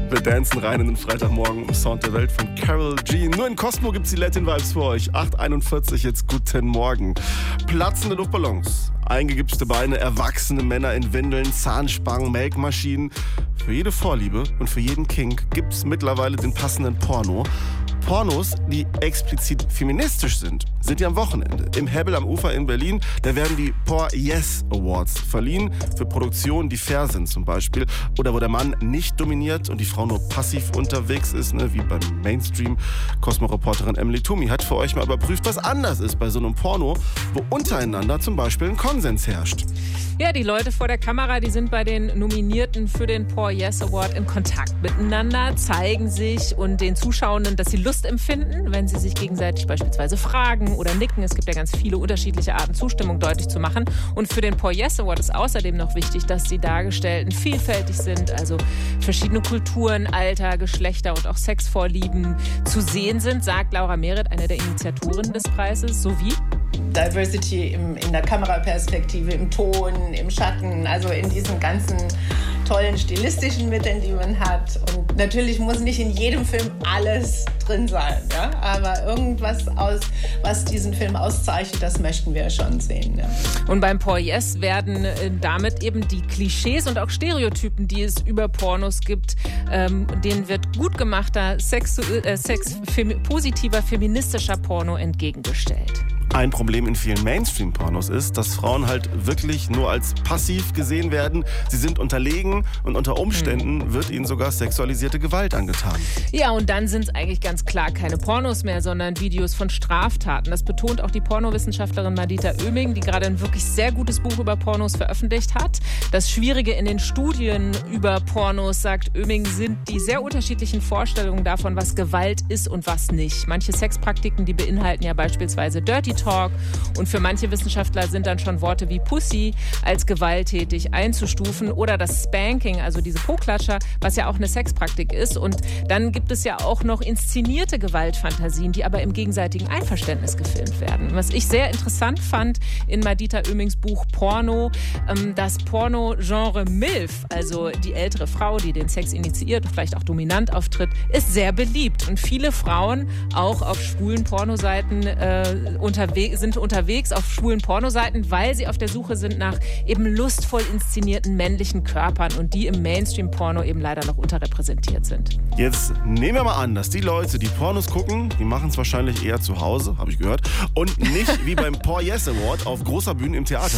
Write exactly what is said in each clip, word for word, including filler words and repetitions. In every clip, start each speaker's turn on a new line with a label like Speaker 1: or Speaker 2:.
Speaker 1: Wir dancen rein in den Freitagmorgen im Sound der Welt von Karol G. Nur in Cosmo gibt's die Latin Vibes für euch. acht einundvierzig, jetzt guten Morgen. Platzende Luftballons, eingegipste Beine, erwachsene Männer in Windeln, Zahnspangen, Melkmaschinen. Für jede Vorliebe und für jeden Kink gibt's mittlerweile den passenden Porno. Pornos, die explizit feministisch sind, sind ja am Wochenende. Im Hebbel am Ufer in Berlin, da werden die Por Yes Awards verliehen für Produktionen, die fair sind zum Beispiel. Oder wo der Mann nicht dominiert und die Frau nur passiv unterwegs ist, ne, wie beim Mainstream. Cosmo-Reporterin Emily Toomey hat für euch mal überprüft, was anders ist bei so einem Porno, wo untereinander zum Beispiel ein Konsens herrscht.
Speaker 2: Ja, die Leute vor der Kamera, die sind bei den Nominierten für den Por Yes Award in Kontakt miteinander, zeigen sich und den Zuschauenden, dass sie Lust empfinden, wenn sie sich gegenseitig beispielsweise fragen oder nicken. Es gibt ja ganz viele unterschiedliche Arten, Zustimmung deutlich zu machen. Und für den Por Yes Award ist außerdem noch wichtig, dass die Dargestellten vielfältig sind, also verschiedene Kulturen, Alter, Geschlechter und auch Sexvorlieben zu sehen sind, sagt Laura Mehret, eine der Initiatoren des Preises, sowie
Speaker 3: Diversity im, in der Kameraperspektive, im Ton, im Schatten, also in diesen ganzen tollen stilistischen Mitteln, die man hat. Und natürlich muss nicht in jedem Film alles drin sein, ja? Aber irgendwas, aus, was diesen Film auszeichnet, das möchten wir schon sehen. Ja?
Speaker 2: Und beim Por Yes werden äh, damit eben die Klischees und auch Stereotypen, die es über Pornos gibt, ähm, denen wird gut gemachter, sex, äh, sex, fem, positiver, feministischer Porno entgegengestellt.
Speaker 1: Ein Problem in vielen Mainstream-Pornos ist, dass Frauen halt wirklich nur als passiv gesehen werden. Sie sind unterlegen und unter Umständen wird ihnen sogar sexualisierte Gewalt angetan.
Speaker 2: Ja, und dann sind es eigentlich ganz klar keine Pornos mehr, sondern Videos von Straftaten. Das betont auch die Pornowissenschaftlerin Madita Oeming, die gerade ein wirklich sehr gutes Buch über Pornos veröffentlicht hat. Das Schwierige in den Studien über Pornos, sagt Oeming, sind die sehr unterschiedlichen Vorstellungen davon, was Gewalt ist und was nicht. Manche Sexpraktiken, die beinhalten ja beispielsweise Dirty Talk. Und für manche Wissenschaftler sind dann schon Worte wie Pussy als gewalttätig einzustufen oder das Spanking, also diese Po-Klatscher, was ja auch eine Sexpraktik ist. Und dann gibt es ja auch noch inszenierte Gewaltfantasien, die aber im gegenseitigen Einverständnis gefilmt werden. Was ich sehr interessant fand in Madita Oemings Buch Porno, das Porno-Genre MILF, also die ältere Frau, die den Sex initiiert und vielleicht auch dominant auftritt, ist sehr beliebt. Und viele Frauen, auch auf schwulen Pornoseiten, äh, unterwegs sind unterwegs auf schwulen Pornoseiten, weil sie auf der Suche sind nach eben lustvoll inszenierten männlichen Körpern und die im Mainstream-Porno eben leider noch unterrepräsentiert sind.
Speaker 1: Jetzt nehmen wir mal an, dass die Leute, die Pornos gucken, die machen es wahrscheinlich eher zu Hause, habe ich gehört, und nicht wie beim Por Yes Award auf großer Bühne im Theater.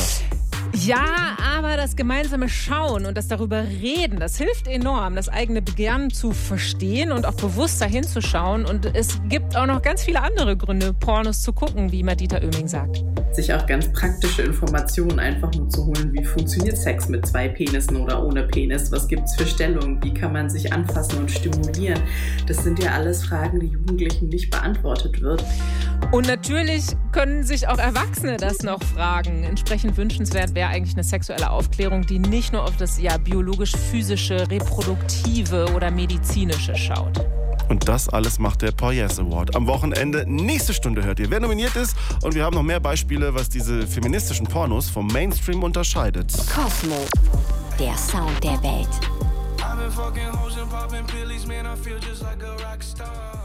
Speaker 2: Ja, aber das gemeinsame Schauen und das darüber reden, das hilft enorm, das eigene Begehren zu verstehen und auch bewusster hinzuschauen. Und es gibt auch noch ganz viele andere Gründe, Pornos zu gucken, wie Madita Oeming sagt.
Speaker 4: Sich auch ganz praktische Informationen einfach nur zu holen. Wie funktioniert Sex mit zwei Penissen oder ohne Penis? Was gibt's für Stellungen? Wie kann man sich anfassen und stimulieren? Das sind ja alles Fragen, die Jugendlichen nicht beantwortet wird.
Speaker 2: Und natürlich können sich auch Erwachsene das noch fragen. Entsprechend wünschenswert wäre eigentlich eine sexuelle Aufklärung, die nicht nur auf das ja biologisch-physische, reproduktive oder medizinische schaut.
Speaker 1: Und das alles macht der Por Yes Award. Am Wochenende, nächste Stunde hört ihr, wer nominiert ist. Und wir haben noch mehr Beispiele, was diese feministischen Pornos vom Mainstream unterscheidet.
Speaker 5: Cosmo, der Sound der Welt.